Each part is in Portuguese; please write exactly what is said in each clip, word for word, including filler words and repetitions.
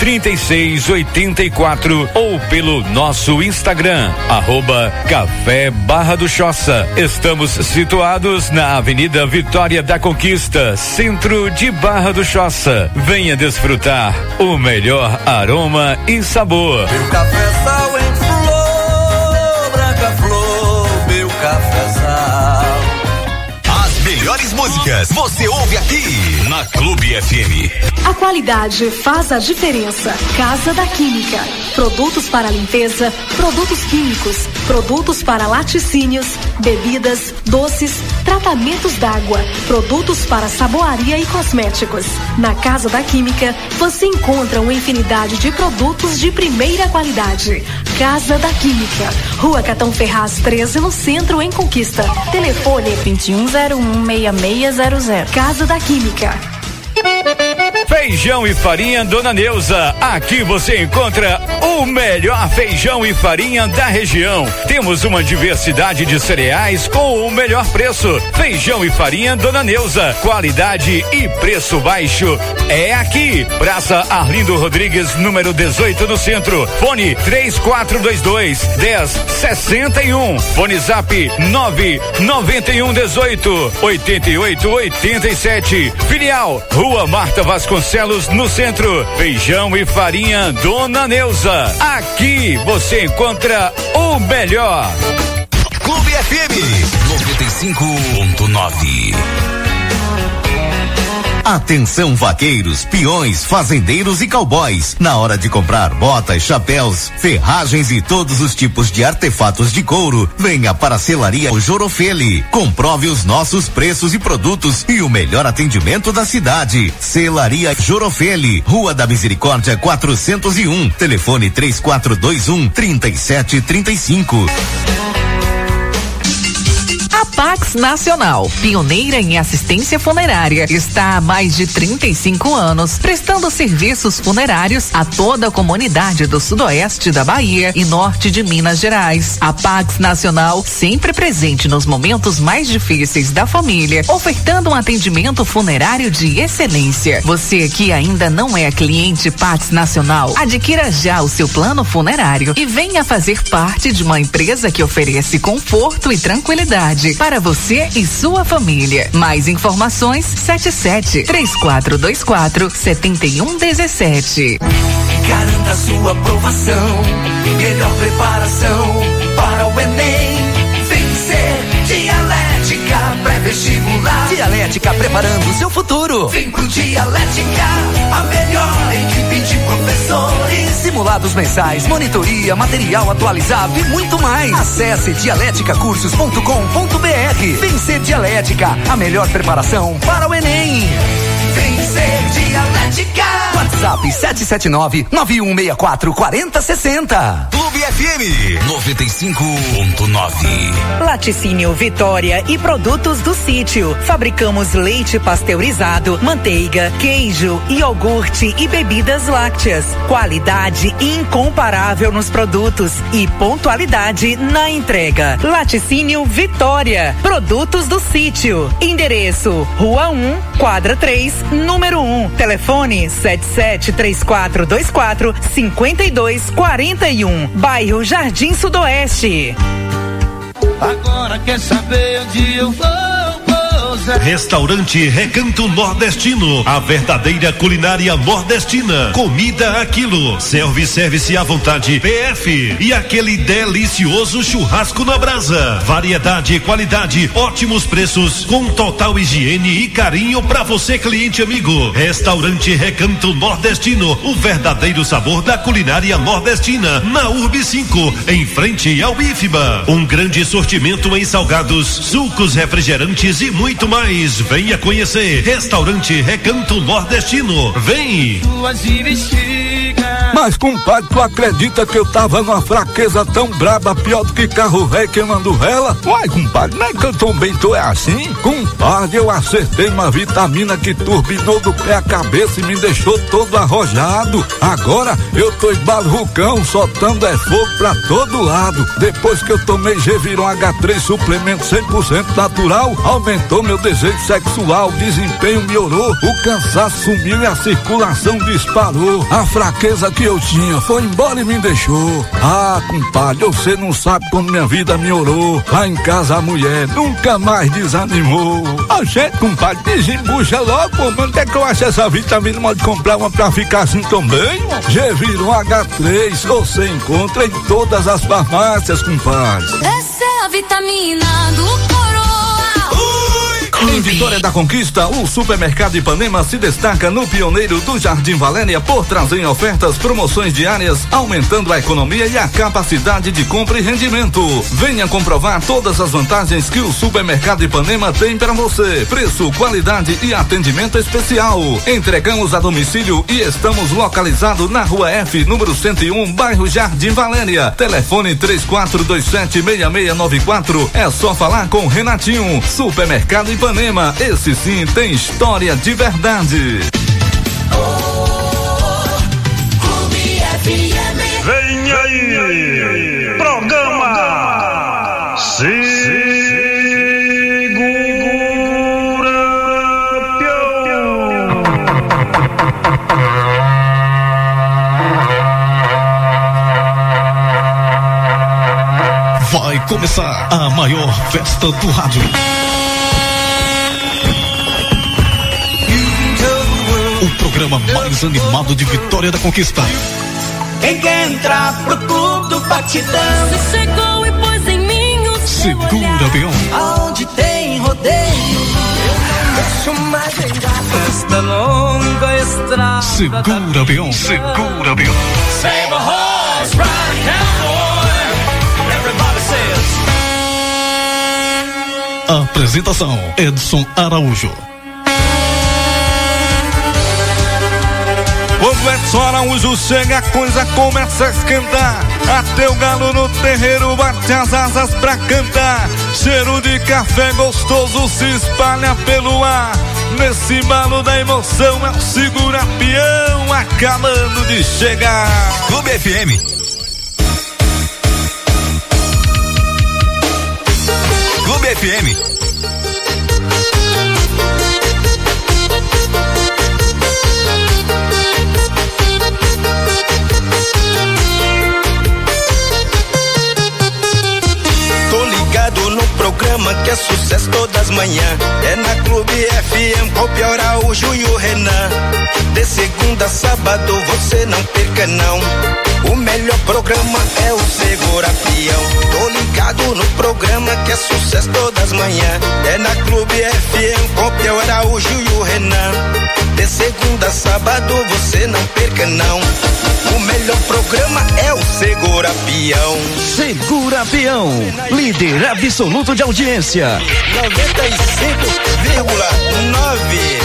trinta e seis oitenta e quatro ou pelo nosso Instagram, arroba Café Barra do Choça. Estamos situados na Avenida Vitória da Conquista, centro de Barra do Choça. Venha desfrutar o melhor aroma e sabor. Meu cafezal em flor, branca flor, meu cafezal. As melhores músicas você ouve aqui na Clube F M. A qualidade faz a diferença. Casa da Química. Produtos para limpeza, produtos químicos, produtos para laticínios, bebidas, doces, tratamentos d'água, produtos para saboaria e cosméticos. Na Casa da Química, você encontra uma infinidade de produtos de primeira qualidade. Casa da Química. Rua Catão Ferraz treze, no centro, em Conquista. Telefone vinte e um zero um, seis seis zero zero. Casa da Química. Feijão e farinha Dona Neuza. Aqui você encontra o melhor feijão e farinha da região. Temos uma diversidade de cereais com o melhor preço. Feijão e farinha Dona Neuza. Qualidade e preço baixo é aqui. Praça Arlindo Rodrigues, número dezoito, no centro. Fone três quatro dois dois, dez sessenta e um. Fone Zap nove noventa e um dezoito, oitenta e oito, oitenta e sete. Filial Rua Marta Vasconcelos, no centro. Feijão e farinha Dona Neuza. Aqui você encontra o melhor. Clube F M noventa e cinco ponto nove. Atenção, vaqueiros, peões, fazendeiros e cowboys. Na hora de comprar botas, chapéus, ferragens e todos os tipos de artefatos de couro, venha para a Selaria Jorofeli. Comprove os nossos preços e produtos e o melhor atendimento da cidade. Selaria Jorofeli, Rua da Misericórdia quatrocentos e um. Telefone três quatro dois um, trinta e sete, trinta e cinco. Pax Nacional, pioneira em assistência funerária, está há mais de trinta e cinco anos prestando serviços funerários a toda a comunidade do sudoeste da Bahia e norte de Minas Gerais. A Pax Nacional, sempre presente nos momentos mais difíceis da família, ofertando um atendimento funerário de excelência. Você que ainda não é cliente Pax Nacional, adquira já o seu plano funerário e venha fazer parte de uma empresa que oferece conforto e tranquilidade para você e sua família. Mais informações sete sete, três quatro dois quatro, sete um um sete. Garanta sua aprovação, melhor preparação para o Enem. Vencer Dialética pré-vestibular. Dialética preparando o seu futuro. Vem pro Dialética, a melhor equipe de professores. Simulados mensais, monitoria, material atualizado e muito mais. Acesse dialética cursos ponto com ponto br. Vencer Dialética, a melhor preparação para o Enem. Vencer Dialética. WhatsApp sete sete nove, nove um seis quatro, quatro zero seis zero. Clube F M noventa e cinco ponto nove. Laticínio Vitória e produtos do sítio. Fabricamos leite pasteurizado, manteiga, queijo, iogurte e bebidas lácteas. Qualidade incomparável nos produtos e pontualidade na entrega. Laticínio Vitória, produtos do sítio. Endereço: Rua um, quadra três, número um. Telefone sete sete três quatro dois quatro, cinco dois quatro um. Bairro Jardim Sudoeste. Agora quer saber onde eu vou? Restaurante Recanto Nordestino, a verdadeira culinária nordestina. Comida a quilo, self-service à vontade, P F e aquele delicioso churrasco na brasa. Variedade e qualidade, ótimos preços, com total higiene e carinho para você, cliente amigo. Restaurante Recanto Nordestino, o verdadeiro sabor da culinária nordestina, na Urb cinco, em frente ao I F B A. Um grande sortimento em salgados, sucos, refrigerantes e muito mais. Venha conhecer Restaurante Recanto Nordestino. Vem! Suas investigas. Mas, compadre, tu acredita que eu tava numa fraqueza tão braba, pior do que carro velho queimando vela? Uai, compadre, não é que eu também tô é assim? Compadre, eu acertei uma vitamina que turbinou do pé à cabeça e me deixou todo arrojado. Agora eu tô embalucão, soltando é fogo pra todo lado. Depois que eu tomei Geviron H três suplemento cem por cento natural, aumentou meu desejo sexual, o desempenho melhorou, o cansaço sumiu e a circulação disparou. A fraqueza que eu tinha foi embora e me deixou. Ah, compadre, você não sabe como minha vida melhorou. Lá em casa a mulher nunca mais desanimou. A gente, compadre, desembucha logo, pô, mas onde é que eu acho essa vitamina? Pode comprar uma pra ficar assim também? Geviron H três, você encontra em todas as farmácias, compadre. Essa é a vitamina do Coroa. Em Vitória da Conquista, o Supermercado Ipanema se destaca no pioneiro do Jardim Valéria por trazer ofertas, promoções diárias, aumentando a economia e a capacidade de compra e rendimento. Venha comprovar todas as vantagens que o Supermercado Ipanema tem para você. Preço, qualidade e atendimento especial. Entregamos a domicílio e estamos localizados na Rua F, número cento e um, bairro Jardim Valéria. Telefone três quatro dois sete, seis seis nove quatro. É só falar com Renatinho. Supermercado Ipanema. Esse sim tem história de verdade. Vem aí, programa Segura Peão. Vai começar a maior festa do rádio. O programa mais animado de Vitória da Conquista. Quem quer entrar pro clube do batidão? Você chegou e pôs em mim o seu Segura, olhar. peão. Aonde tem rodeio, eu não deixo mais engatar. Esta longa estrada. Segura, peão. Segura, peão. Save a horse, ride cowboy. Everybody says. Apresentação: Edson Araújo. Quando Edson Araújo chega, a coisa começa a esquentar. Até o galo no terreiro bate as asas pra cantar. Cheiro de café gostoso se espalha pelo ar. Nesse embalo da emoção é o Segura Peão acabando de chegar. Clube F M. Clube F M. No programa que é sucesso todas as manhãs. É na Clube F M, com o Pior Araújo e o Renan. De segunda a sábado você não perca não. O melhor programa é o Segura Peão. Tô ligado no programa que é sucesso todas as manhãs. É na Clube F M, com o Pior Araújo e o Renan. De segunda a sábado você não perca não. O melhor programa é o Segura Peão. Segura Peão, líder absoluto de audiência. noventa e cinco vírgula nove.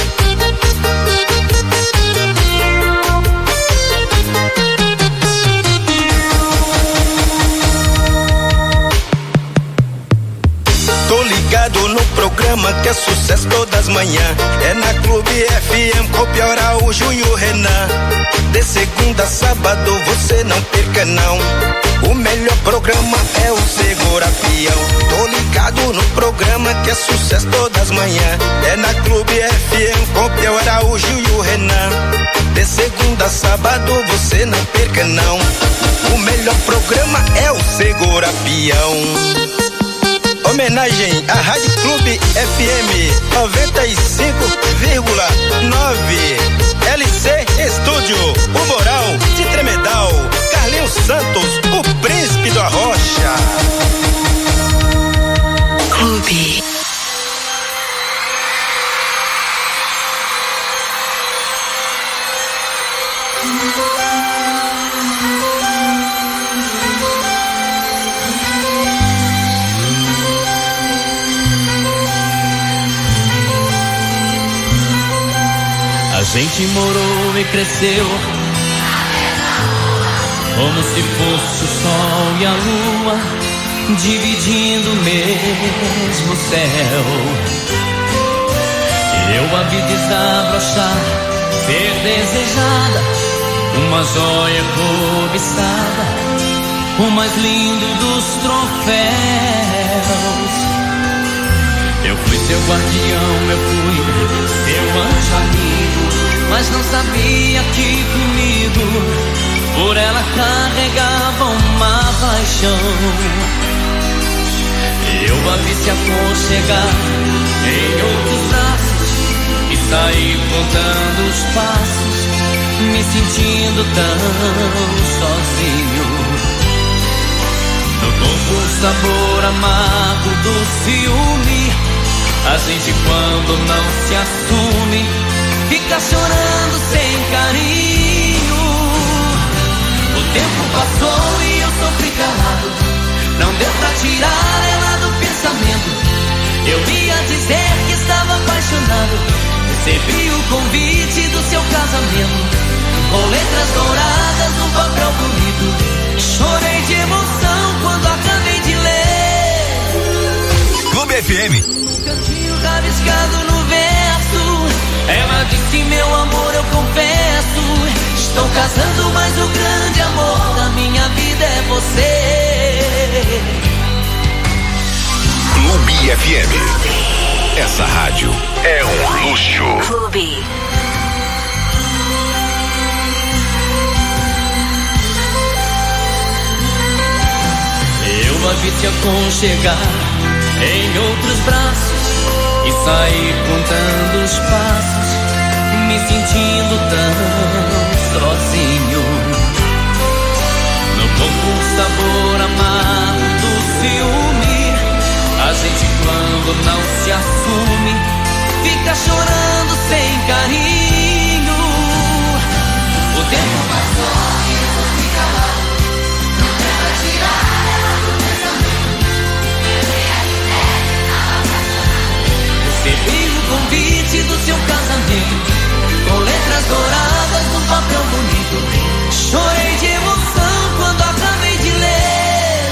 Tô ligado no programa que é sucesso todas as manhãs. É na Clube F M, com o Pior Araújo e o Renan. De segunda a sábado você não perca não. O melhor programa é o Segura Peão. Tô ligado no programa que é sucesso todas as manhãs. É na Clube F M, com o Pior Araújo e o Renan. De segunda a sábado você não perca não. O melhor programa é o Segura Peão. Homenagem à Rádio Clube F M noventa e cinco vírgula nove. L C Estúdio, o Moral de Tremedal. Carlinhos Santos, o príncipe da Rocha. Clube. A gente morou e cresceu como se fosse o sol e a lua dividindo o mesmo céu. Eu a vi desabrochar, ser desejada, uma joia cobiçada, o mais lindo dos troféus. Eu fui seu guardião, eu fui seu anjo amigo, mas não sabia que comigo por ela carregava uma paixão. Eu a vi se aconchegar em outros braços e saí contando os passos, me sentindo tão sozinho. No corpo o sabor amargo do ciúme, a gente quando não se assume fica chorando sem carinho. O tempo passou e eu sofri calado, não deu pra tirar ela do pensamento. Eu ia dizer que estava apaixonado, recebi o convite do seu casamento, com letras douradas num papel bonito. Chorei de emoção quando acabei de ler. Clube F M. Um cantinho rabiscado no verso, ela disse: meu amor, eu confesso, estou casando, mas o grande amor da minha vida é você. Clube F M. Essa rádio é um luxo. Clube. Eu a vi se aconchegar em outros braços e saí contando os passos, me sentindo tão sozinho. No corpo o sabor amargo do ciúme, a gente quando não se assume fica chorando sem carinho. O tempo passou e eu sofri calado, não deu pra tirar ela do pensamento. Recebi o convite do seu casamento, com letras douradas num papel bonito. Chorei de emoção quando acabei de ler.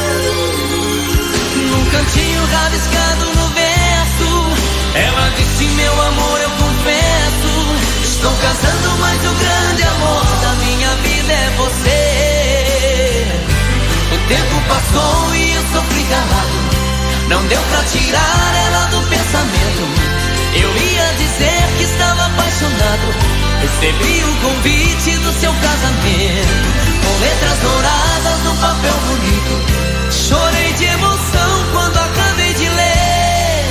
Num cantinho rabiscado no verso, ela disse: meu amor, eu confesso, estou casando, mas o grande amor da minha vida é você. O tempo passou e eu sofri calado, não deu pra tirar ela do pensamento. Eu ia dizer que estava apaixonado, recebi o convite do seu casamento, com letras douradas no papel bonito. Chorei de emoção quando acabei de ler.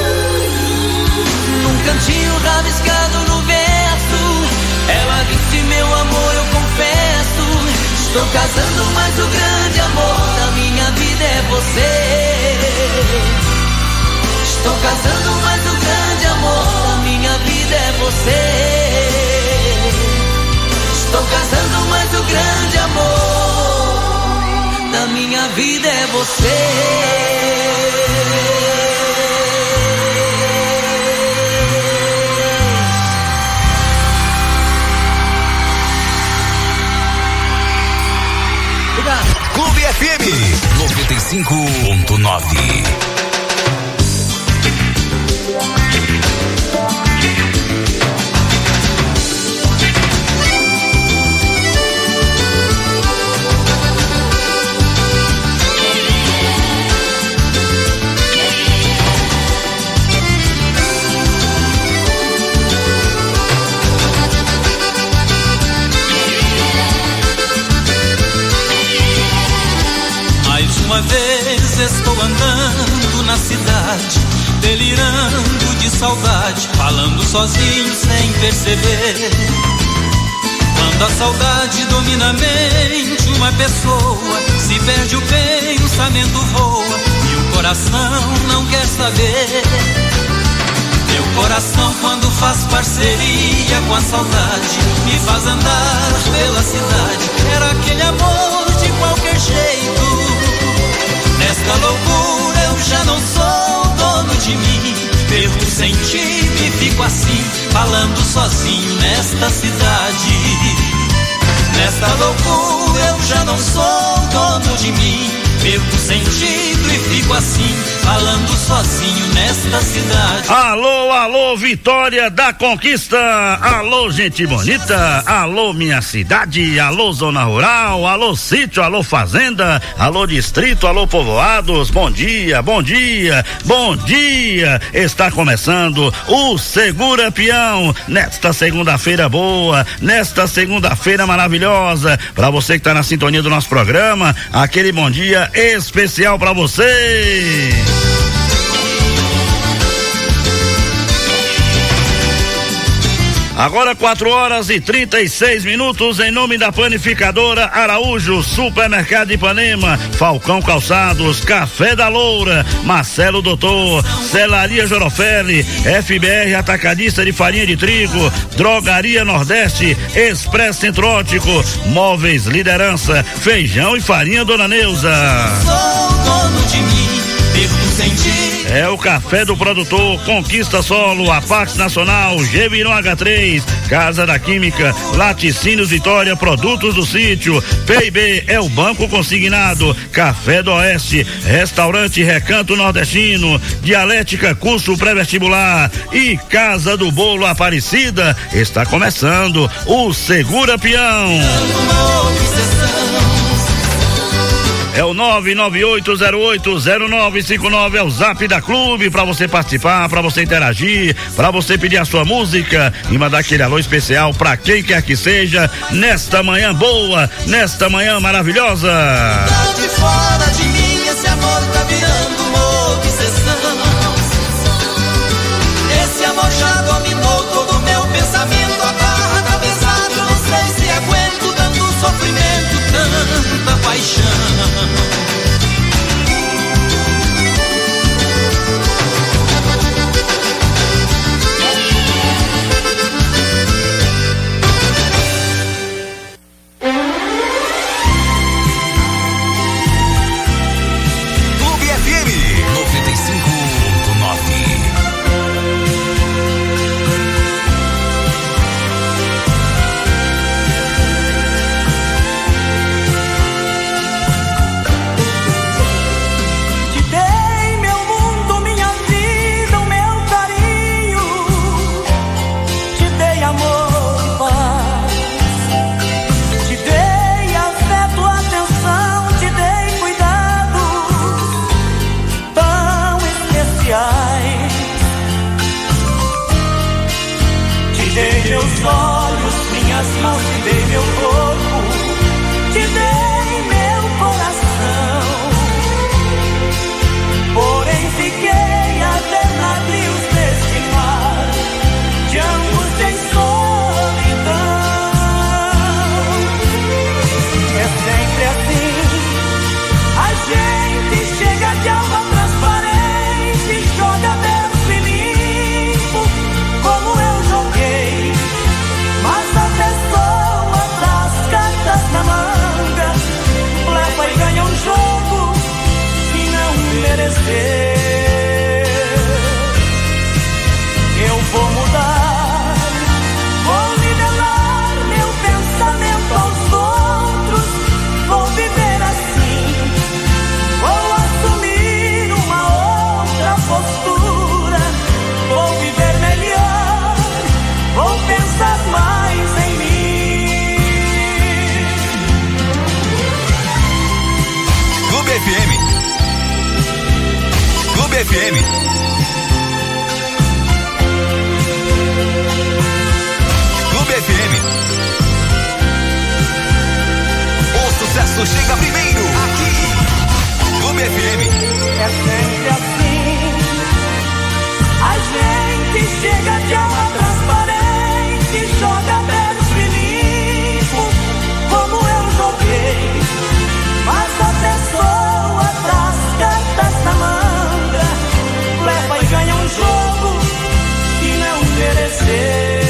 Num cantinho rabiscado no verso, ela disse: meu amor, eu confesso, estou casando, mas o grande amor da minha vida é você. Estou casando, mas o grande amor da minha vida é você. Estou casando, mas o grande amor da minha vida é você. Clube F M noventa e cinco ponto nove. Uma vez estou andando na cidade, delirando de saudade, falando sozinho sem perceber. Quando a saudade domina a mente, uma pessoa se perde, o pensamento voa e o coração não quer saber. Meu coração, quando faz parceria com a saudade, me faz andar pela cidade. Era aquele amor de qualquer jeito. Nesta loucura eu já não sou dono de mim. Perco sem ti e fico assim, falando sozinho nesta cidade. Nesta loucura eu já já não sou dono de mim. Perco o sentido e fico assim, falando sozinho nesta cidade. Alô, alô, Vitória da Conquista. Alô, gente bonita. Alô, minha cidade. Alô, zona rural. Alô, sítio. Alô, fazenda. Alô, distrito. Alô, povoados. Bom dia, bom dia, bom dia. Está começando o Segura Peão nesta segunda-feira boa, nesta segunda-feira maravilhosa. Para você que está na sintonia do nosso programa, aquele bom dia especial para você. Agora quatro horas e trinta e seis minutos, em nome da Panificadora Araújo, Supermercado Ipanema, Falcão Calçados, Café da Loura, Marcelo Doutor, Celaria Jorofelli, F B R Atacadista de Farinha de Trigo, Drogaria Nordeste, Expresso Centrótico, Móveis Liderança, Feijão e Farinha Dona Neuza. Sou dono de mim, perco sentido. É o Café do Produtor, Conquista Solo, Apax Nacional, Geviron H três, Casa da Química, Laticínios Vitória, Produtos do Sítio, P I B é o Banco Consignado, Café do Oeste, Restaurante Recanto Nordestino, Dialética Curso Pré-Vestibular e Casa do Bolo Aparecida. Está começando o Segura Peão. É o nove nove oito zero oito zero nove cinco nove, é o zap da clube para você participar, para você interagir, para você pedir a sua música e mandar aquele alô especial para quem quer que seja nesta manhã boa, nesta manhã maravilhosa. Tá de fora de mim, esse amor tá virando uma obsessão. Esse amor já dominou todo o meu pensamento, a barra tá pesada, não sei se aguento tanto sofrimento, tanta paixão. F M. Clube F M. O sucesso chega primeiro aqui. Clube F M. É sempre assim. A gente chega de alma transparente, joga verso limpo, como eu joguei. Mas a pessoa traz cartas na manga, leva e ganha um jogo que não mereceu.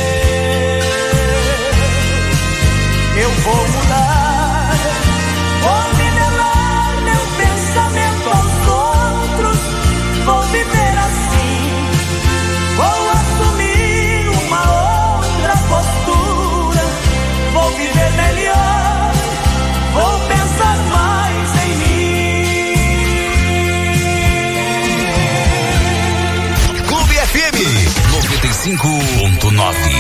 Eu vou mudar, vou nivelar meu pensamento aos outros, vou viver assim, vou assumir uma outra postura, vou viver melhor, vou pensar cinco ponto nove.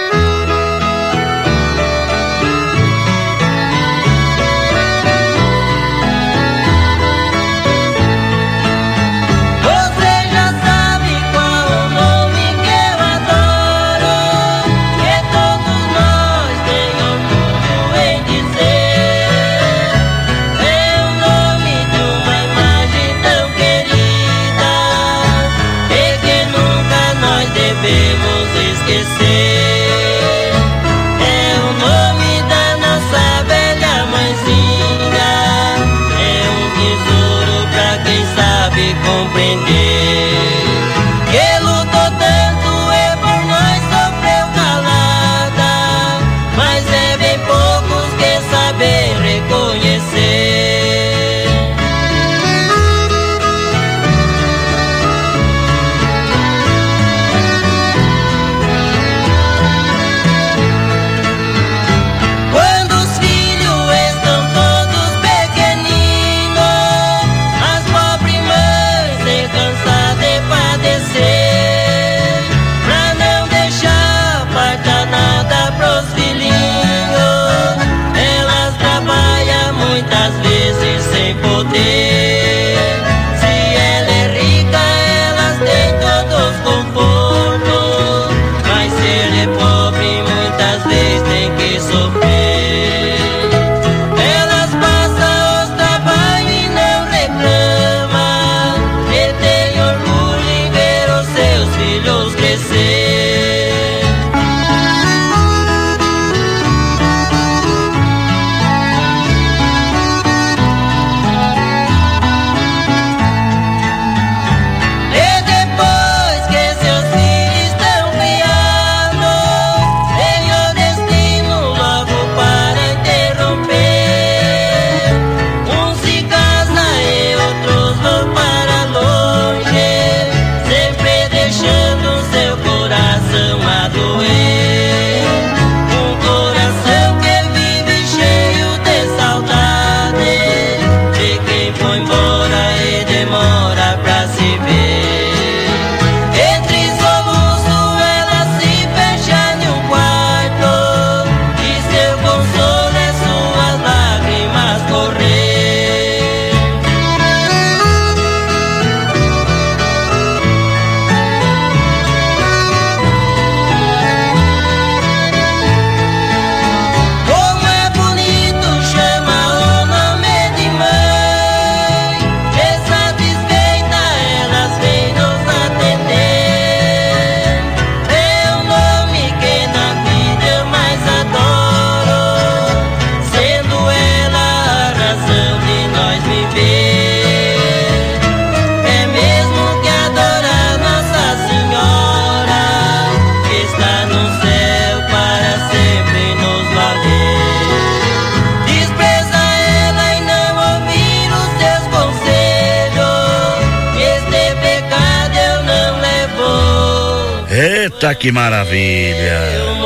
Eita, que maravilha!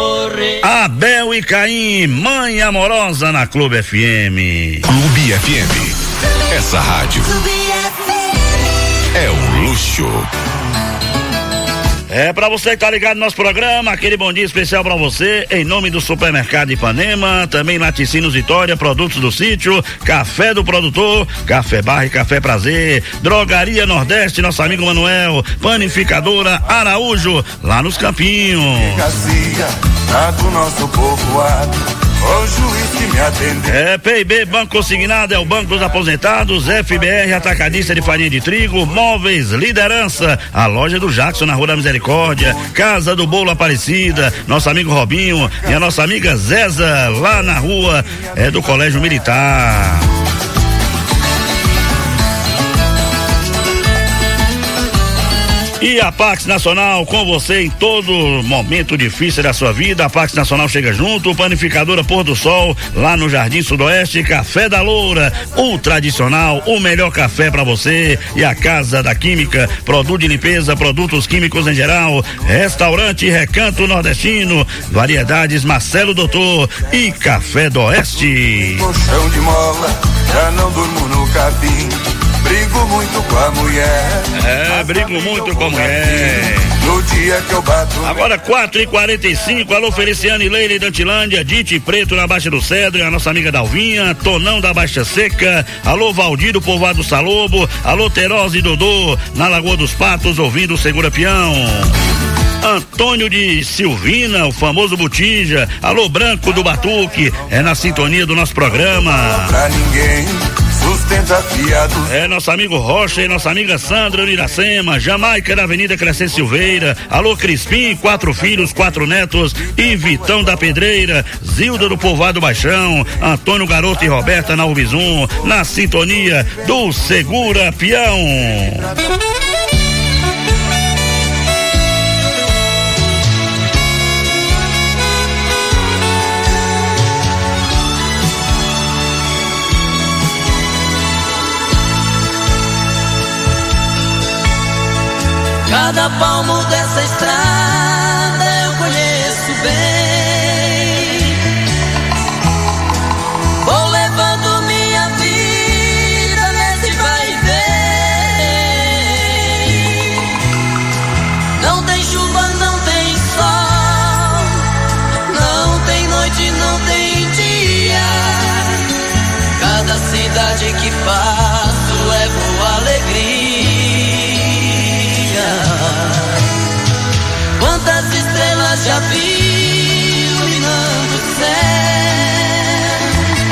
Abel e Caim, mãe amorosa na Clube F M. Clube F M. Essa rádio é um luxo. É pra você que tá ligado no nosso programa, aquele bom dia especial pra você, em nome do Supermercado Ipanema, também Laticínios Vitória, produtos do sítio, café do produtor, Café Barra e Café Prazer, Drogaria Nordeste, nosso amigo Manuel, Panificadora Araújo, lá nos Campinhos. Do nosso povoado, o juiz que me atendeu. É, P I B Banco Consignado, é o Banco dos Aposentados, F B R Atacadista de Farinha de Trigo, Móveis Liderança, a loja do Jackson na Rua da Misericórdia, Casa do Bolo Aparecida, nosso amigo Robinho e a nossa amiga Zeza, lá na rua é do Colégio Militar. E a Pax Nacional com você em todo momento difícil da sua vida. A Pax Nacional chega junto, Panificadora Pôr do Sol, lá no Jardim Sudoeste, Café da Loura, o tradicional, o melhor café pra você. E a Casa da Química, produto de limpeza, produtos químicos em geral, restaurante Recanto Nordestino, variedades Marcelo Doutor e Café do Oeste. Colchão de mola, já não durmo no capim. brigo muito com a mulher. É, brigo muito com a mulher. No dia que eu bato. Agora quatro e quarenta e cinco, alô Feliciane Leire da Antilândia, Dite Preto na Baixa do Cedro, a nossa amiga Dalvinha, Tonão da Baixa Seca, alô Valdir do Povoado Salobo, alô Teroz e Dodô na Lagoa dos Patos, ouvindo o Segura Peão. Antônio de Silvina, o famoso Botija, alô Branco do Batuque, é na sintonia do nosso programa. Pra ninguém sustenta fiado. É nosso amigo Rocha e nossa amiga Sandra Iracema, Jamaica da Avenida Crescente Silveira, alô Crispim, quatro filhos, quatro netos e Vitão da Pedreira, Zilda do Povoado Baixão, Antônio Garoto e Roberta na Ubizum, na sintonia do Segura Peão. Cada palmo dessa estrada eu conheço bem. Vou levando minha vida nesse vai e vem. Não tem chuva, não tem sol, não tem noite, não tem dia. Cada cidade que passo levo alegria. Quantas estrelas já vi iluminando o céu,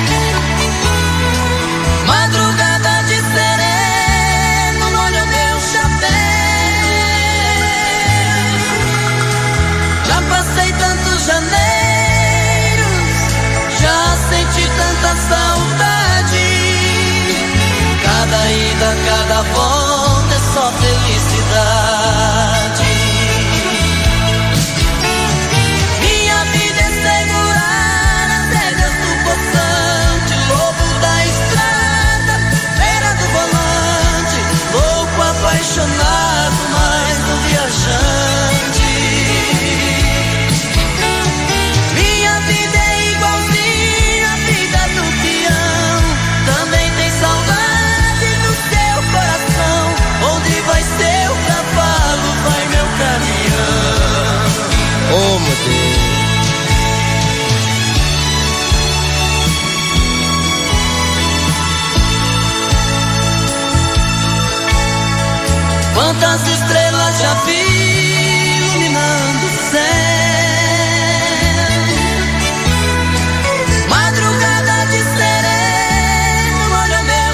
madrugada de sereno, molho meu chapéu. Já passei tantos janeiros, já senti tanta saudade. Cada ida, cada volta é só felicidade. Minha vida é segurar as rédeas do poçante, lobo da estrada, beira do volante, louco, apaixonado, mais um viajante. Minha vida é igualzinha à vida do peão, também tem saudade no seu coração. Onde vai seu cavalo, vai meu caminhão. Oh, meu Deus. Quantas estrelas já vi iluminando o céu, madrugada de sereno, molho meu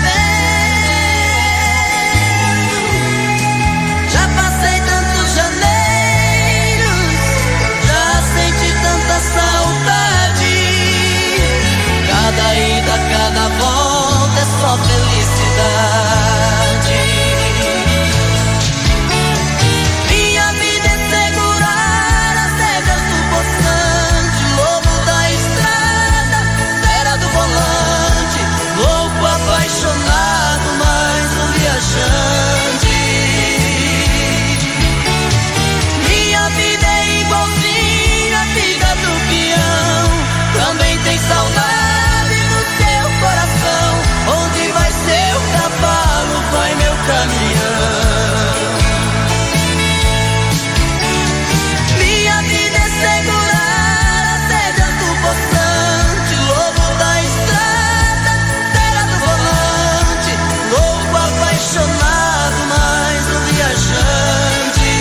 chapéu. Já passei tantos janeiros, já senti tanta saudade. Cada ida, cada volta é só felicidade. Minha vida é segurar as rédeas do poçante, lobo da estrada, fera do volante, louco, apaixonado, mais um viajante. Minha vida é igualzinha à vida do peão, também tem saudade no seu coração. Onde vai seu cavalo, vai meu caminhão. Minha vida é segurar as rédeas do poçante, lobo da estrada, terra do volante, louco, apaixonado, mais um viajante.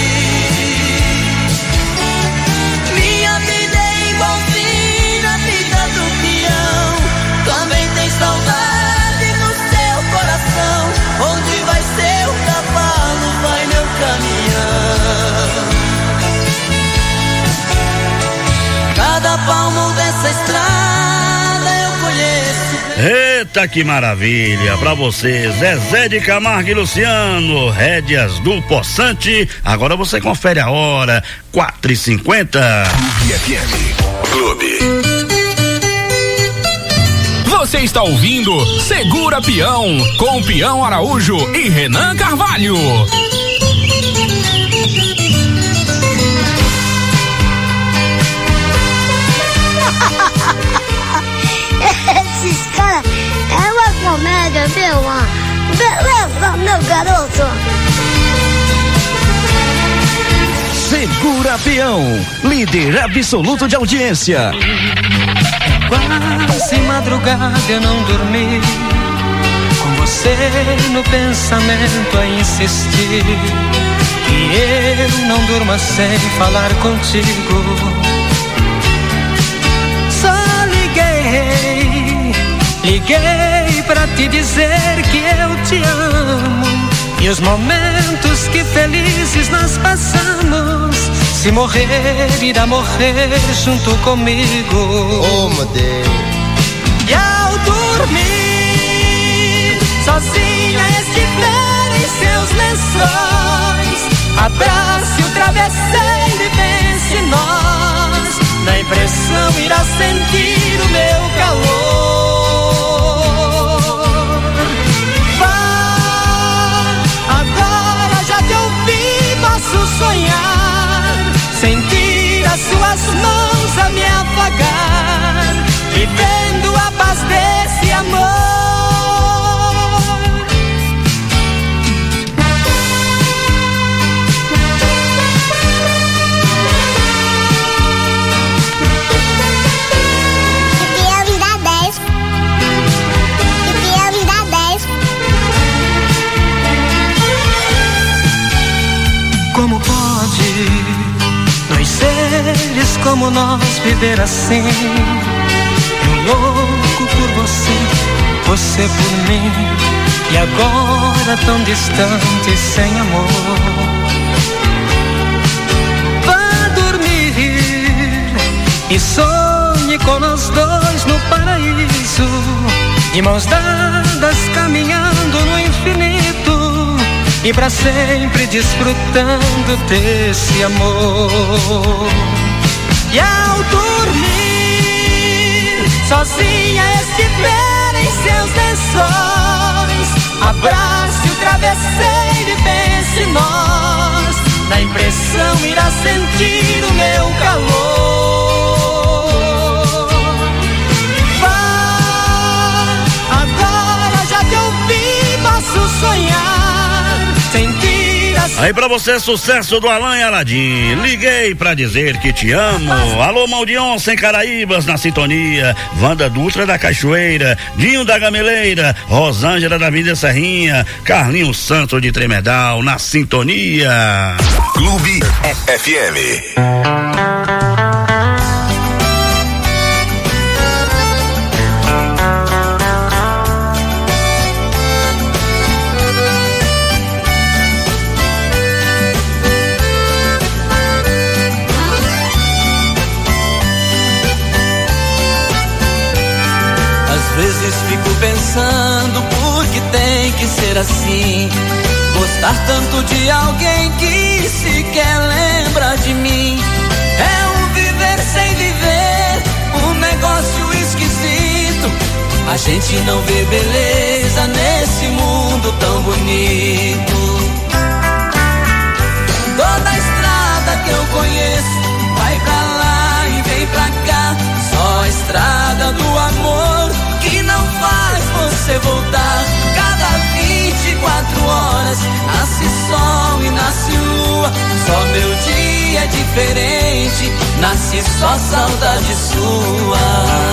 Minha vida é igualzinha à vida do peão, também tem saudade no seu coração. Onde vai seu cavalo, vai meu caminhão. Cada palmo dessa estrada eu conheço. Eita, que maravilha! Pra você, Zezé de Camargo e Luciano, rédeas do Poçante. Agora você confere a hora, quatro e cinquenta. Clube F M. Clube. Você está ouvindo Segura Peão, com Peão Araújo e Renan Carvalho. Esses caras é uma comédia, viu? Beleza, meu garoto. Segura Peão, líder absoluto de audiência. Quase madrugada eu não dormi, com você no pensamento a insistir. E eu não durmo sem falar contigo. Só liguei, liguei pra te dizer que eu te amo. E os momentos que felizes nós passamos, se morrer, irá morrer junto comigo. Oh, meu Deus. E ao dormir, sozinha estiver em seus lençóis, abrace o travesseiro e pense em nós. Na impressão irá sentir o meu calor. Vá, agora já te ouvi, posso sonhar, sentir as suas mãos a me afagar, vivendo a paz desse amor. Como pode dois seres como nós viver assim? Eu louco por você, você por mim, e agora tão distante, sem amor. Vá dormir e sonhe com nós dois no paraíso, de mãos dadas caminhando no infinito, e pra sempre desfrutando desse amor. E ao dormir, sozinha estiver em seus lençóis, abrace o travesseiro e pense em nós. Na impressão irá sentir o meu calor. Vá, agora já te ouvi, posso sonhar, sentir as... Aí pra você, sucesso do Alan e Aladim. Liguei pra dizer que te amo. Alô, Maldion, sem Caraíbas na sintonia. Wanda Dutra da Cachoeira, Dinho da Gameleira, Rosângela da Vida Serrinha, Carlinhos Santos de Tremedal na sintonia. Clube F M. Às vezes fico pensando por que tem que ser assim, gostar tanto de alguém que sequer lembra de mim. É um viver sem viver, um negócio esquisito. A gente não vê beleza nesse mundo tão bonito. Toda a estrada que eu conheço vai pra lá e vem pra cá, só a estrada do amor que não faz você voltar. Cada vinte e quatro horas nasce sol e nasce lua, só meu dia é diferente, nasce só saudade sua.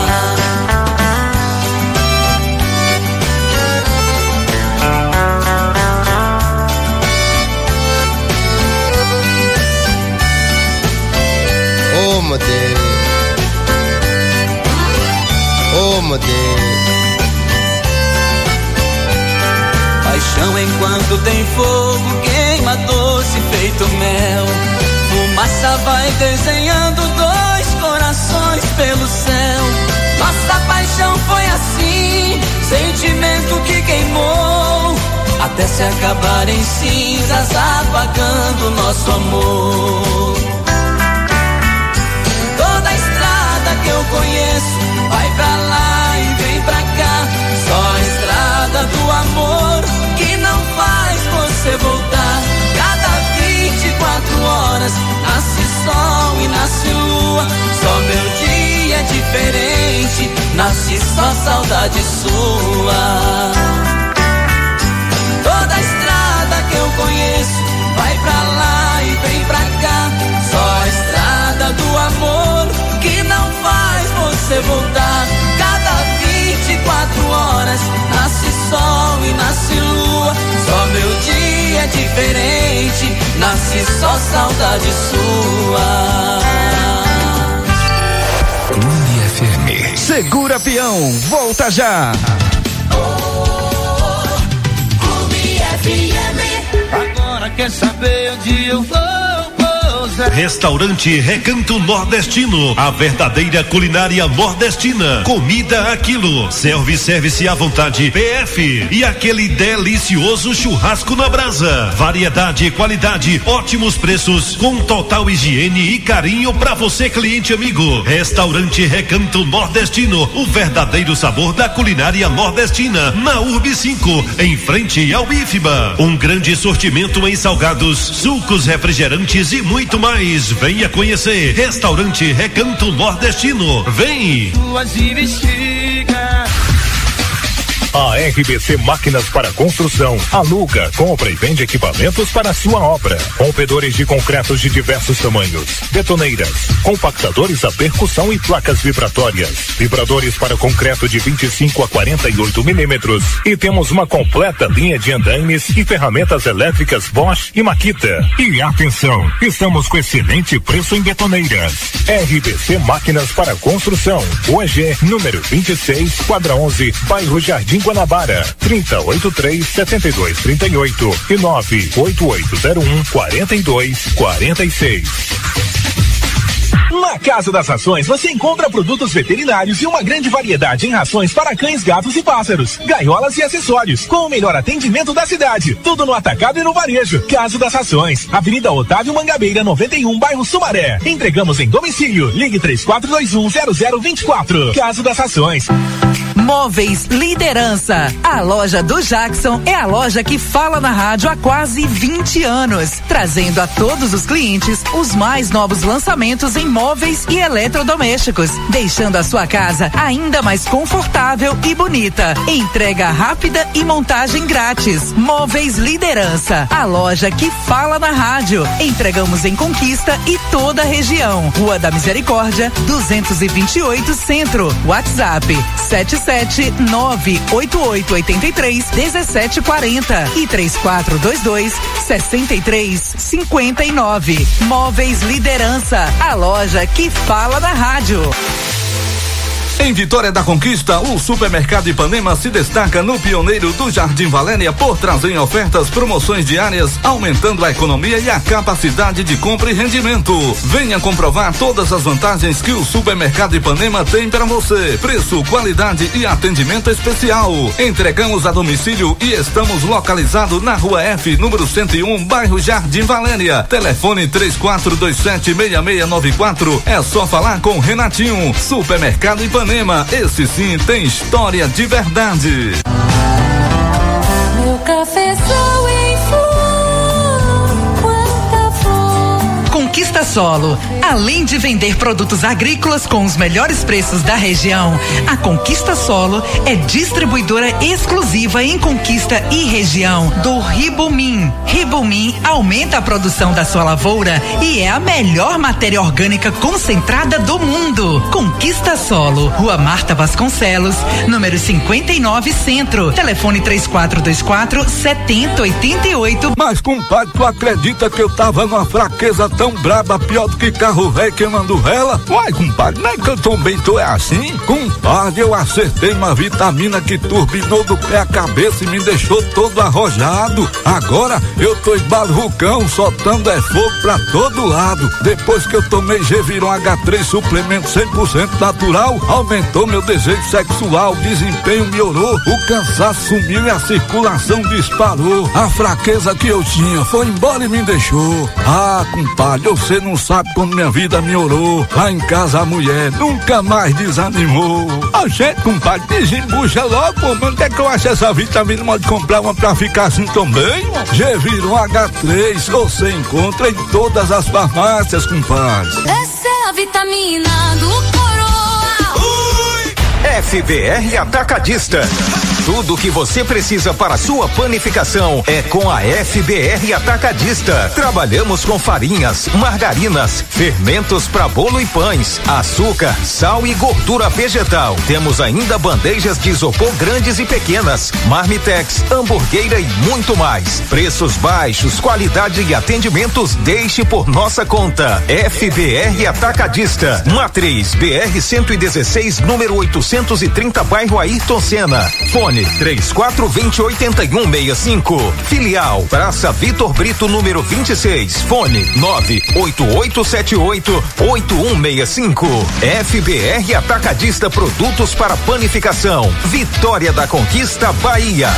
Oh, meu Deus. Oh, meu Deus. Paixão enquanto tem fogo, queima doce feito mel. Fumaça vai desenhando dois corações pelo céu. Nossa paixão foi assim, sentimento que queimou, até se acabar em cinzas, apagando nosso amor. Toda a estrada que eu conheço vai pra lá e vem pra cá, só a estrada do amor que não faz você voltar. Cada vinte e quatro horas nasce sol e nasce lua, só meu dia é diferente, nasce só saudade sua. toda a estrada que eu conheço vai pra lá e vem pra cá. Só a estrada do amor que não faz você voltar. Cada vinte e quatro horas nasce sol e nasce lua. Só meu dia é diferente, nasce só saudade sua. Clube F M. Segura Peão, volta já. Clube F M. Agora quer saber onde eu vou? Restaurante Recanto Nordestino, a verdadeira culinária nordestina. Comida a quilo, self-service à vontade, P F e aquele delicioso churrasco na brasa. Variedade e qualidade, ótimos preços, com total higiene e carinho para você, cliente amigo. Restaurante Recanto Nordestino, o verdadeiro sabor da culinária nordestina, na Urb cinco, em frente ao I F B A. Um grande sortimento em salgados, sucos, refrigerantes e muito mais. Venha conhecer Restaurante Recanto Nordestino. Vem! A R B C Máquinas para Construção aluga, compra e vende equipamentos para a sua obra. Rompedores de concretos de diversos tamanhos, betoneiras, compactadores a percussão e placas vibratórias, vibradores para concreto de vinte e cinco a quarenta e oito milímetros. E temos uma completa linha de andaimes e ferramentas elétricas Bosch e Makita. E atenção, estamos com excelente preço em betoneiras. R B C Máquinas para Construção, O E G número vinte e seis, quadra onze, bairro Jardim Guanabara, trinta, oitenta e três, setenta e dois, trinta e oito e nove oito oito zero um, quarenta e dois, quarenta e seis. Na Casa das Rações você encontra produtos veterinários e uma grande variedade em rações para cães, gatos e pássaros, gaiolas e acessórios, com o melhor atendimento da cidade. Tudo no atacado e no varejo. Casa das Rações, Avenida Otávio Mangabeira, noventa e um, bairro Sumaré. Entregamos em domicílio. Ligue três quatro dois um, zero zero dois quatro. Casa das Rações. Móveis Liderança. A loja do Jackson é a loja que fala na rádio há quase vinte anos, trazendo a todos os clientes os mais novos lançamentos em móveis e eletrodomésticos, deixando a sua casa ainda mais confortável e bonita. Entrega rápida e montagem grátis. Móveis Liderança, a loja que fala na rádio. Entregamos em Conquista e toda a região. Rua da Misericórdia, duzentos e vinte e oito, Centro. WhatsApp sete sete nove oito oito oito três um sete quatro zero e três quatro dois dois sessenta e três cinquenta e nove. Móveis Liderança, a loja que fala na rádio. Em Vitória da Conquista, o Supermercado Ipanema se destaca no pioneiro do Jardim Valéria por trazer ofertas, promoções diárias, aumentando a economia e a capacidade de compra e rendimento. Venha comprovar todas as vantagens que o Supermercado Ipanema tem para você. Preço, qualidade e atendimento especial. Entregamos a domicílio e estamos localizados na Rua F, número cento e um, bairro Jardim Valéria. Telefone três quatro dois sete, seis seis nove quatro. É só falar com Renatinho. Supermercado Ipanema. Esse sim tem história de verdade. Meu cafezão em flor, quanta flor. Conquista Solo. Além de vender produtos agrícolas com os melhores preços da região, a Conquista Solo é distribuidora exclusiva em Conquista e região do Ribumim. Ribumim aumenta a produção da sua lavoura e é a melhor matéria orgânica concentrada do mundo. Conquista Solo, Rua Marta Vasconcelos, número cinquenta e nove, Centro. Telefone três quatro dois quatro, sete zero oito oito. Mas, compadre, tu acredita que eu tava numa fraqueza tão braba, pior do que carro velho queimando rela? Uai, compadre, não é que eu também tô é assim? Compadre, eu acertei uma vitamina que turbinou do pé à cabeça e me deixou todo arrojado. Agora eu tô igual vulcão, soltando é fogo pra todo lado. Depois que eu tomei Geviron H três, suplemento cem por cento natural, aumentou meu desejo sexual, o desempenho melhorou, o cansaço sumiu e a circulação disparou. A fraqueza que eu tinha foi embora e me deixou. Ah, compadre, você não sabe quando minha vida melhorou. Lá em casa a mulher nunca mais desanimou. A gente, compadre, desembucha logo, pô, onde é que eu acho essa vitamina? Pode comprar uma pra ficar assim também? Geviron H três, você encontra em todas as farmácias, compadre. Essa é a vitamina do Coroa. Ui! F B R Atacadista. Tudo o que você precisa para sua panificação é com a F B R Atacadista. Trabalhamos com farinhas, margarinas, fermentos para bolo e pães, açúcar, sal e gordura vegetal. Temos ainda bandejas de isopor grandes e pequenas, marmitex, hamburgueira e muito mais. Preços baixos, qualidade e atendimentos deixe por nossa conta. F B R Atacadista. Matriz B R cento e dezesseis, número oitocentos e trinta, bairro Ayrton Senna. Fone três quatro dois zero, oito um seis cinco. Filial Praça Vitor Brito, número vinte e seis. Fone nove oito oito sete oito, oito um seis cinco. F B R Atacadista, produtos para panificação. Vitória da Conquista, Bahia.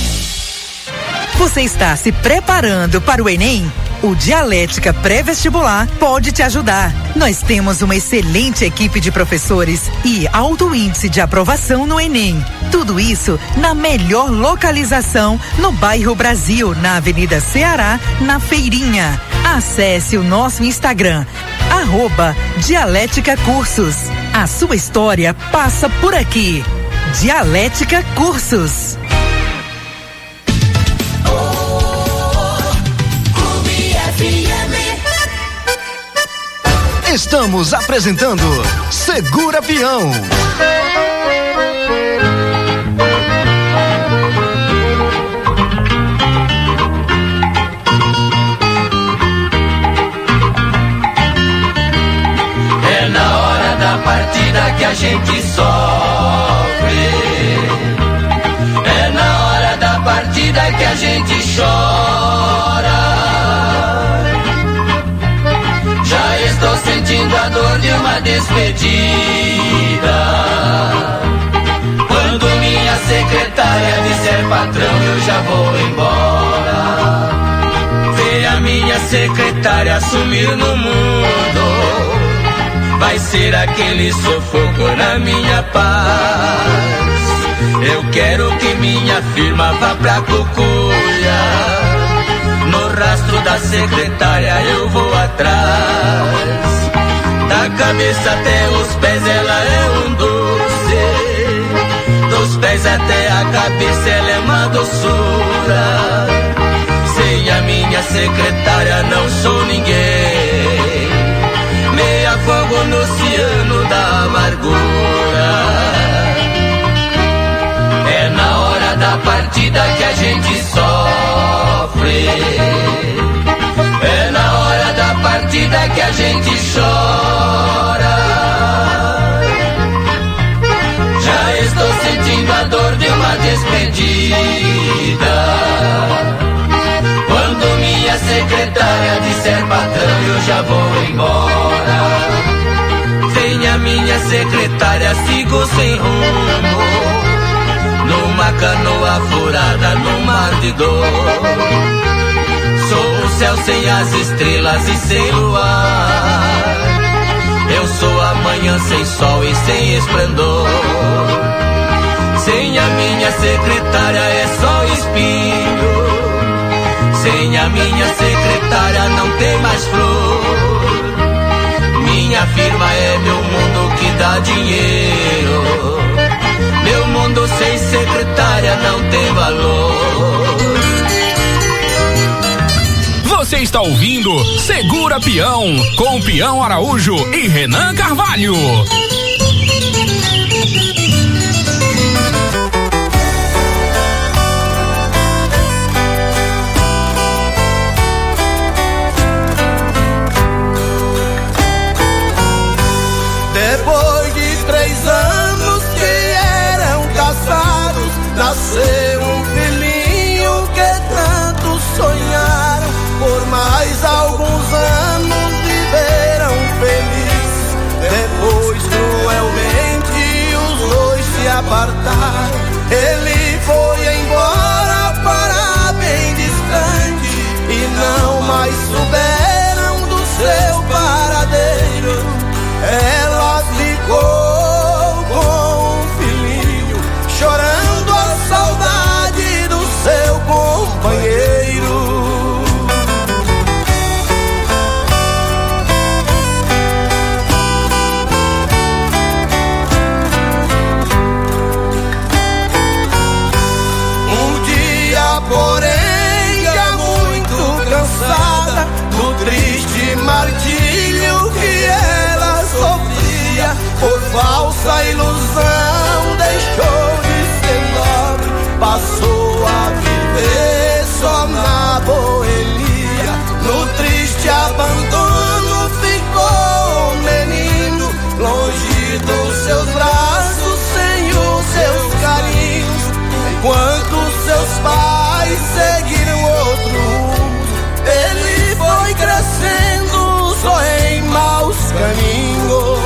Você está se preparando para o Enem? O Dialética Pré-Vestibular pode te ajudar. Nós temos uma excelente equipe de professores e alto índice de aprovação no Enem. Tudo isso na melhor localização no bairro Brasil, na Avenida Ceará, na Feirinha. Acesse o nosso Instagram, arroba Dialética Cursos. A sua história passa por aqui. Dialética Cursos. Estamos apresentando Segura Peão. É na hora da partida que a gente sofre. É na hora da partida que a gente chora. Já estou sentindo a dor de uma despedida. Quando minha secretária disser patrão, eu já vou embora. Ver a minha secretária sumir no mundo vai ser aquele sufoco na minha paz. Eu quero que minha firma vá pra Cucuia. No rastro da secretária eu vou atrás. Da cabeça até os pés ela é um doce. Dos pés até a cabeça ela é uma doçura. Sem a minha secretária não sou ninguém. Me afogo no oceano da amargura. É na hora da partida que a gente sofre. É na hora da partida que a gente chora. Já estou sentindo a dor de uma despedida. Quando minha secretária disser patrão, eu já vou embora. Sem a minha secretária sigo sem rumo, numa canoa furada no mar de dor. Sou o céu sem as estrelas e sem luar. Eu sou a manhã sem sol e sem esplendor. Sem a minha secretária é só espinho. Sem a minha secretária não tem mais flor. Minha firma é meu mundo que dá dinheiro. Meu mundo sem secretária não tem valor. Você está ouvindo Segura Peão, com Peão Araújo e Renan Carvalho. Depois de três anos que eram casados, nasceu um filhinho que tanto sonharam. Por mais alguns anos viveram felizes. Depois cruelmente os dois se apartaram. Ele foi embora para bem distante e não mais souberam do seu paradeiro. Ela ficou com o filhinho, chorando a saudade do seu companheiro. boa, porém já muito cansada do triste martírio que ela sofria. Por falsa ilusão deixou de ser nobre, passou a viver só na boemia. No triste abandono ficou o menino, longe dos seus braços, sem os seus carinhos, enquanto seus pais seguiram outro rumo. Ele foi crescendo só em maus caminhos.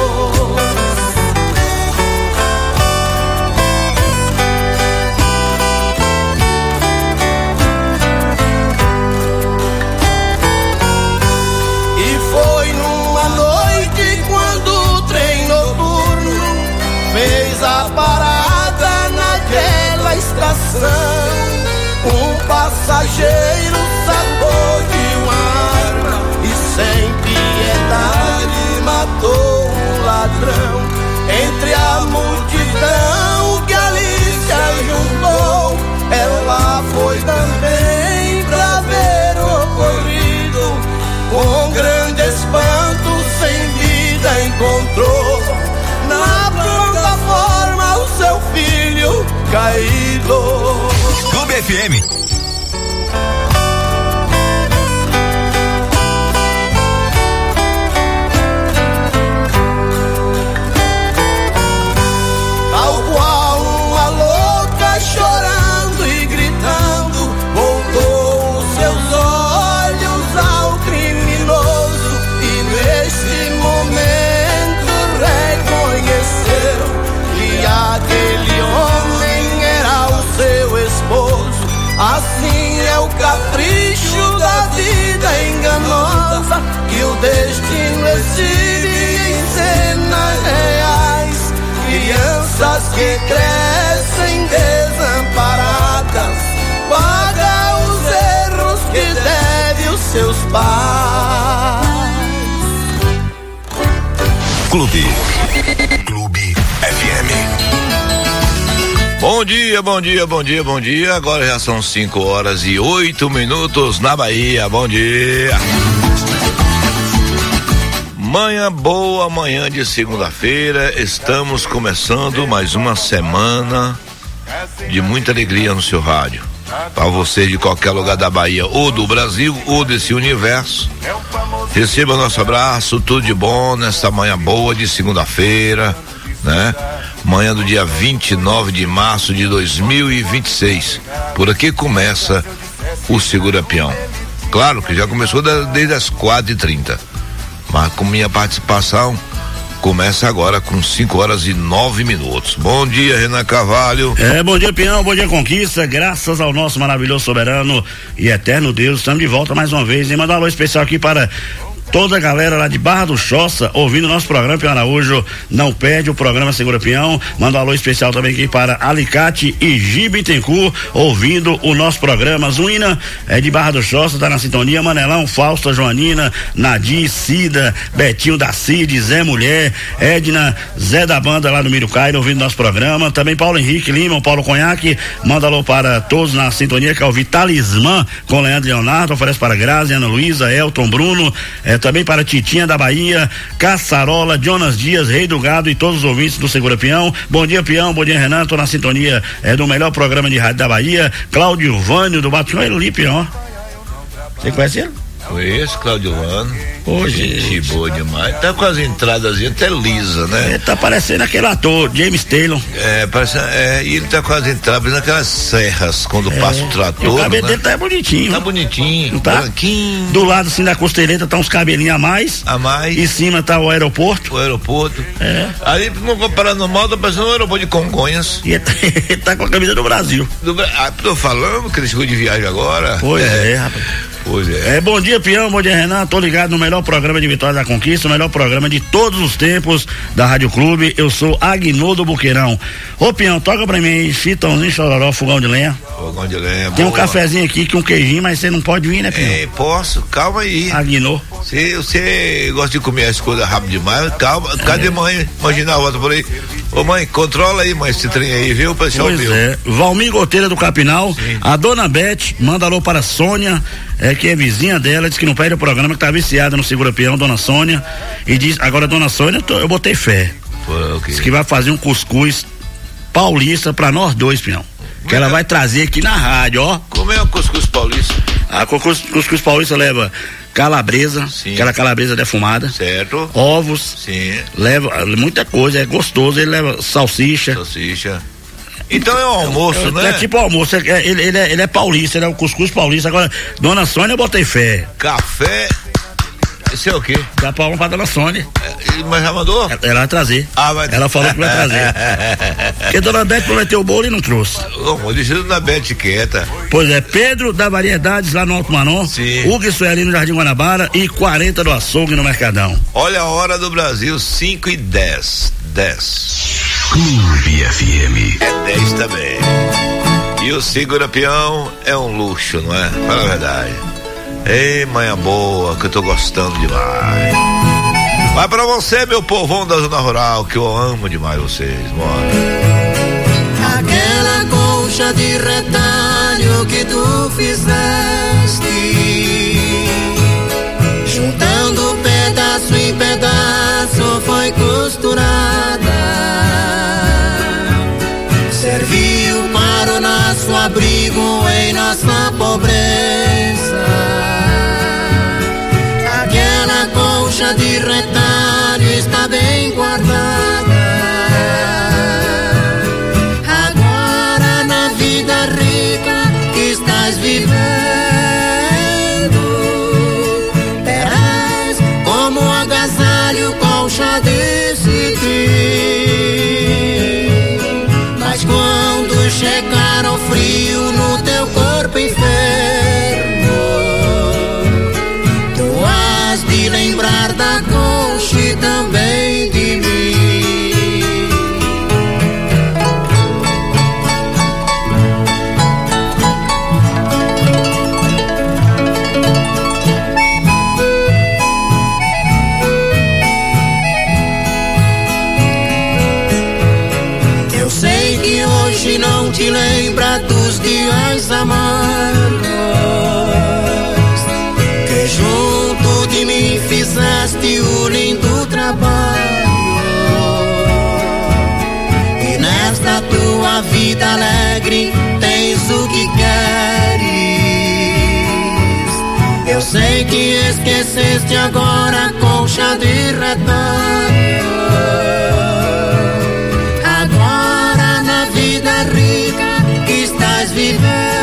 A parada naquela estação, um passageiro sacou de uma arma e sem piedade matou um ladrão. Entre a multidão que ali se juntou, ela foi também pra ver o ocorrido. Com grande espanto, sem vida encontrou na plataforma o seu filho caído. Clube F M. Tal qual uma louca chorando e gritando, voltou os seus olhos ao criminoso e nesse momento reconheceu que aquele homem era o seu esposo. Assim é o capricho da vida enganosa, que o destino exibe em cenas reais. Crianças que crescem desamparadas, paga os erros que deve os seus pais. Clube. Clube F M. Bom dia, bom dia, bom dia, bom dia. Agora já são cinco horas e oito minutos na Bahia. Bom dia. Manhã boa, manhã de segunda-feira. Estamos começando mais uma semana de muita alegria no seu rádio. Para você de qualquer lugar da Bahia ou do Brasil ou desse universo, receba nosso abraço, tudo de bom nessa manhã boa de segunda-feira, né? Manhã do dia vinte e nove de março de dois mil e vinte e seis. Por aqui começa o Segura Peão. Claro que já começou da, desde as quatro e trinta, mas com minha participação começa agora com cinco horas e nove minutos. Bom dia, Renan Carvalho. É, bom dia, Peão, bom dia, Conquista. Graças ao nosso maravilhoso, soberano e eterno Deus, estamos de volta mais uma vez. E mandar um alô especial aqui para toda a galera lá de Barra do Choça, ouvindo o nosso programa, Peão Araújo. Não perde o programa Segura Peão. Manda um alô especial também aqui para Alicate e Gibitencourt, ouvindo o nosso programa. Zuína é de Barra do Choça, tá na sintonia. Manelão, Fausta, Joanina, Nadir, Cida, Betinho da Cid, Zé Mulher, Edna, Zé da Banda lá no Milho Cairo, ouvindo nosso programa. Também Paulo Henrique Lima, o Paulo Conhaque, manda alô para todos na sintonia, que é o Vitalismã com Leandro Leonardo, oferece para Grazi, Ana Luísa, Elton, Bruno, é, também para Titinha da Bahia, Caçarola, Jonas Dias, Rei do Gado e todos os ouvintes do Segura Peão. Bom dia, Peão, bom dia, Renan, tô na sintonia é, do melhor programa de rádio da Bahia. Cláudio Vânio do Baixão, ele ali, Peão. Você conhece ele? Conheço, Cláudio Vano. Hoje. Gente boa demais. Tá com as entradas até lisa, né? Ele tá parecendo aquele ator, James Taylor. É, parece, é, e ele tá com as entradas naquelas serras, quando é, passa o trator. O cabelo né? dele tá bonitinho. Tá bonitinho, tá? Branquinho. Do lado assim da costeleta tá uns cabelinhos a mais. A mais. Em cima tá o aeroporto. O aeroporto. É. Aí, não comparar no mal, tá parecendo um aeroporto de Congonhas. E ele tá, ele tá com a camisa do Brasil. Do, ah, tô falando que ele chegou de viagem agora. Pois é, é rapaz. Pois é. É, bom dia, Peão, bom dia, Renan, tô ligado no melhor programa de Vitória da Conquista, o melhor programa de todos os tempos da Rádio Clube. Eu sou Aguinaldo do Boqueirão. Ô, Peão, toca pra mim aí, Chitãozinho, Chororó, fogão de lenha. Fogão de lenha. Tem boa. Um cafezinho aqui com um queijinho, mas você não pode vir, né, Peão? É, posso, calma aí. Aguinaldo. Se você gosta de comer as coisas rápido demais, calma, cadê mãe? Imagina a volta por aí. Ô mãe, controla aí, mãe, esse trem aí, viu? Pra pois é. Valmir Goteira do Capinal, sim. A dona Beth manda alô para a Sônia, é, que é vizinha dela, diz que não perde o programa, que tá viciada no Segura Peão, dona Sônia, e diz, agora dona Sônia, eu, tô, eu botei fé. Pô, okay. Diz que vai fazer um cuscuz paulista pra nós dois, Peão. Que ela vai trazer aqui na rádio, ó. Como é o cuscuz paulista? A cuscuz, cuscuz paulista leva calabresa, sim. Aquela calabresa defumada. Certo. Ovos. Sim. Leva muita coisa, é gostoso, ele leva salsicha. Salsicha. Então é um almoço, é, né? É tipo almoço, é, ele, ele, é, ele é paulista, ele é o cuscuz paulista. Agora, dona Sônia, eu botei fé. Café. Isso é o quê? Dá pra uma pra dona Sônia. É, mas já mandou? Ela, ela vai trazer. Ah, vai Ela falou que vai trazer. Porque dona Beth prometeu o bolo e não trouxe. Ô, deixa a dona Beth quieta. Pois é, Pedro da Variedades lá no Alto Manon. Sim. Hugo e Sueli no Jardim Guanabara e quarenta do Açougue no Mercadão. Olha a hora do Brasil, cinco e dez. dez. Clube F M. É dez também. E o Segura Peão é um luxo, não é? Fala a verdade. Ei, manhã boa, que eu tô gostando demais. Vai pra você, meu povão da zona rural, que eu amo demais vocês, bora. Aquela concha de retalho que tu fizeste, juntando pedaço em pedaço, foi costurada, serviu para o nosso abrigo em nossa pobreza. Aquela concha de retalho está bem guardada. Agora na vida rica que estás vivendo, terás como agasalho concha de cetim. Mas quando chegar o frio no teu corpo enfermo, de lembrar da concha e também de mim. Eu sei que hoje não te lembra dos dias amargos que junto de mim fizeste o lindo trabalho, e nesta tua vida alegre tens o que queres. Eu sei que esqueceste agora a concha de retalho. Agora na vida rica que estás vivendo,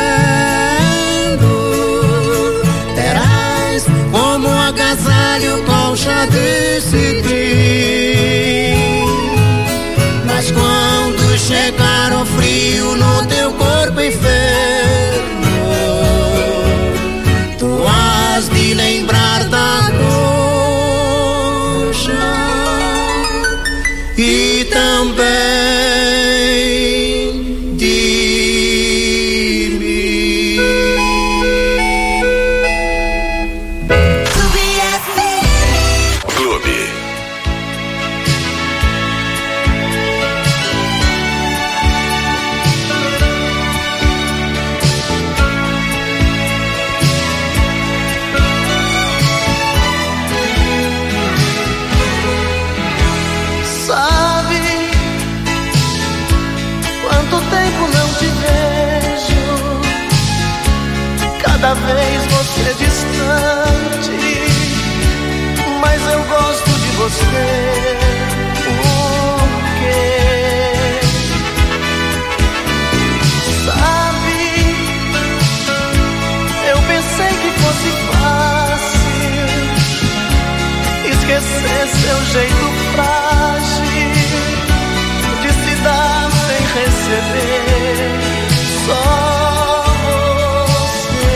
terás como agasalho concha de cetim. Mas quando chegar o frio no teu corpo enfermo, tu has de lembrar da concha e também de mim. Clube. Sabe quanto tempo não te vejo, cada vez você distante, mas eu gosto de você. Por quê? Sabe, eu pensei que fosse fácil esquecer seu jeito frágil de se dar sem receber. Só você,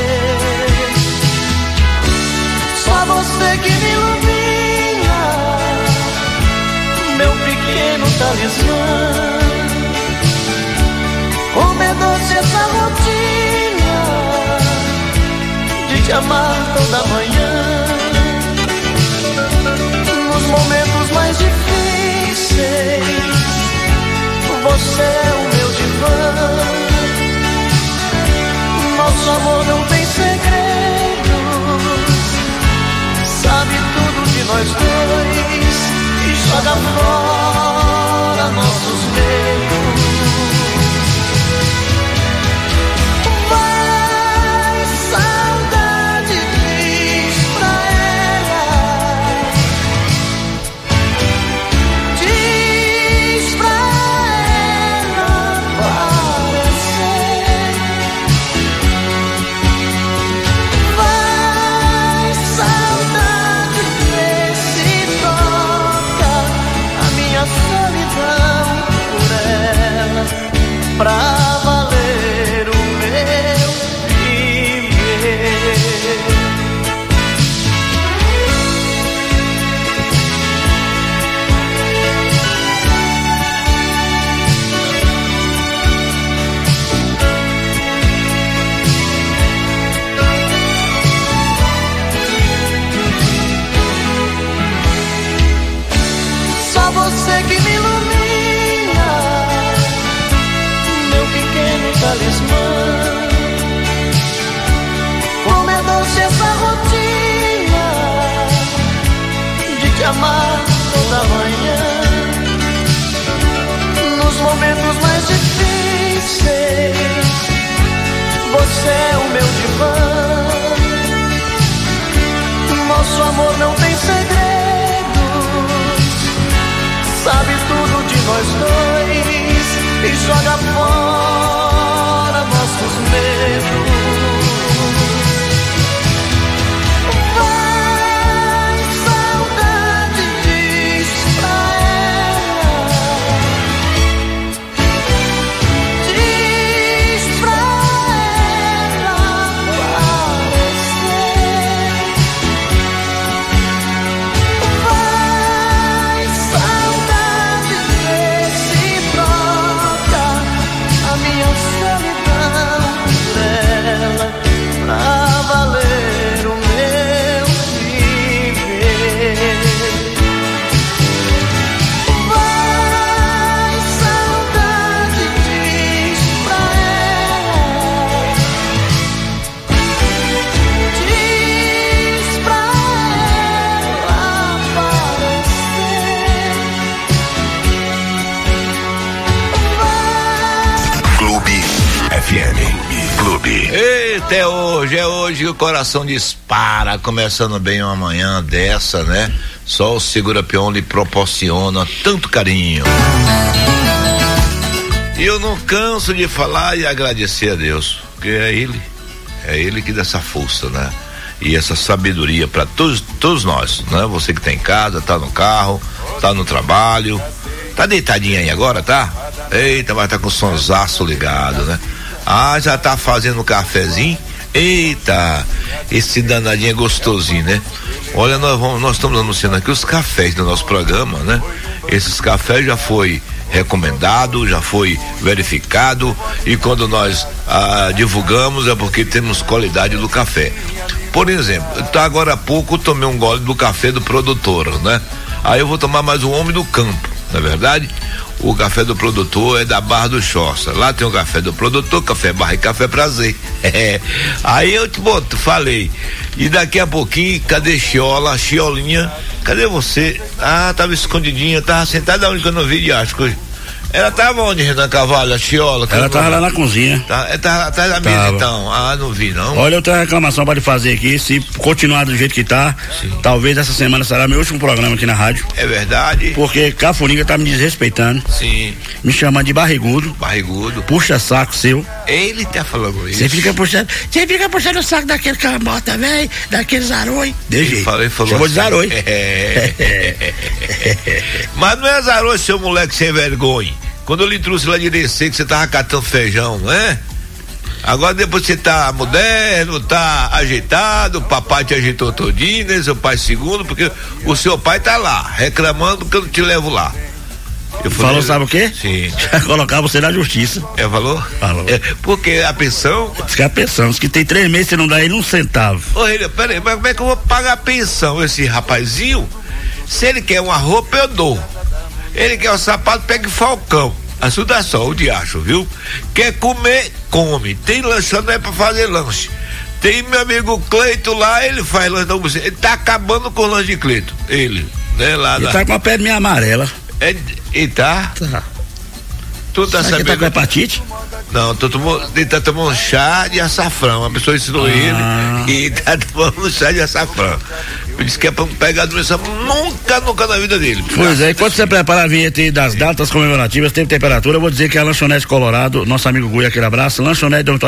só você que me ilumina, meu pequeno talismã. Como é doce essa rotina de te amar toda manhã. momentos mais difíceis, você é o meu divã. Nosso amor não tem segredo, sabe tudo de nós dois e joga fora nossos medos. Vai, saudade, diz pra ela, diz pra ela aparecer. Vai, saudade, vê se toca a minha solidão por ela, pra valer o meu viver. Só você que me ilumina, meu pequeno talismã. Como é doce essa rotina de te amar toda manhã. Nos momentos mais difíceis, você é o meu divã. Nosso amor não tem segredos, sabe tudo de nós dois e joga fora nossos medos. Vai, saudade, diz pra ela, diz pra ela aparecer. Vai, saudade, vê se troca a minha solidão por ela, pra valer o meu viver. Vai, saudade, diz pra ela, diz pra ela aparecer. Clube F M. Clube. Eita, é hoje, é hoje que o coração dispara, começando bem uma manhã dessa, né? Só o Segura Peão lhe proporciona tanto carinho. E eu não canso de falar e agradecer a Deus, porque é Ele, é Ele que dá essa força, né? E essa sabedoria para todos, todos nós, né? Você que tá em casa, tá no carro, tá no trabalho, tá deitadinho aí agora, tá? Eita, mas tá com o sonsaço ligado, né? Ah, já tá fazendo um cafezinho? Eita, esse danadinho é gostosinho, né? Olha, nós, vamos, nós estamos anunciando aqui os cafés do nosso programa, né? Esses cafés já foi recomendado, já foi verificado, e quando nós ah, divulgamos é porque temos qualidade do café. Por exemplo, tá, agora há pouco eu tomei um gole do café do produtor, né? Aí eu vou tomar mais um Homem do Campo, não é verdade? O café do produtor é da Barra do Choça. Lá tem o café do produtor, café Barra e café Prazer. É. Aí eu te boto, falei. E daqui a pouquinho, cadê Chiola, Chiolinha? Cadê você? Ah, tava escondidinha, tava sentada onde que eu não vi de acho. Ela tava onde, Renan Carvalho, a Chiola? Ela tava lá na cozinha. Tá, é, tá atrás da mesa então. Ah, não vi não. Olha, eu tenho uma reclamação para lhe fazer aqui. Se continuar do jeito que tá, sim, talvez essa semana será meu último programa aqui na rádio. É verdade. Porque Cafuringa tá me desrespeitando. Sim. Me chamando de barrigudo. Barrigudo. Puxa saco seu. Ele tá falando isso. Você fica puxando. Você fica puxando o saco daquele camota, velho, daquele zaroi. De jeito. Falei, falou chamou assim. de zaroi. É. Mas não é zaroi, seu moleque sem vergonha. Quando eu lhe trouxe lá de descer, que você tava catando feijão, né? Agora depois você tá moderno, tá ajeitado, o papai te ajeitou todinho, né? Seu pai segundo, porque o seu pai tá lá, reclamando que eu não te levo lá. Eu falei, falou, sabe o quê? Sim. Colocar você na justiça. É, falou? Falou. É, porque a pensão... Diz que é a pensão, diz que tem três meses você não dá ele um centavo. Ô, Renan, peraí, mas como é que eu vou pagar a pensão? Esse rapazinho Se ele quer uma roupa, eu dou. Ele quer um sapato, pega Falcão. Ajuda só, o diacho, viu? Quer comer, come. Tem lanchonete pra fazer lanche. Tem meu amigo Cleito lá, ele faz lanche da almoço. Ele tá acabando com o lanche de Cleito. Ele, né? Lá Ele da... tá com a perninha amarela. É, e tá? Tá. Tu tá Será sabendo? que tá com hepatite? Não, tô tomou, ele tá tomando chá de açafrão. A pessoa ensinou Ah. ele e tá tomando chá de açafrão. Ele disse que é pra não pegar a doença nunca, nunca na vida dele. Pois é, enquanto você prepara a vinheta aí das datas comemorativas, tempo e temperatura, eu vou dizer que a Lanchonete Colorado, nosso amigo Gui, aquele abraço, Lanchonete Dormitório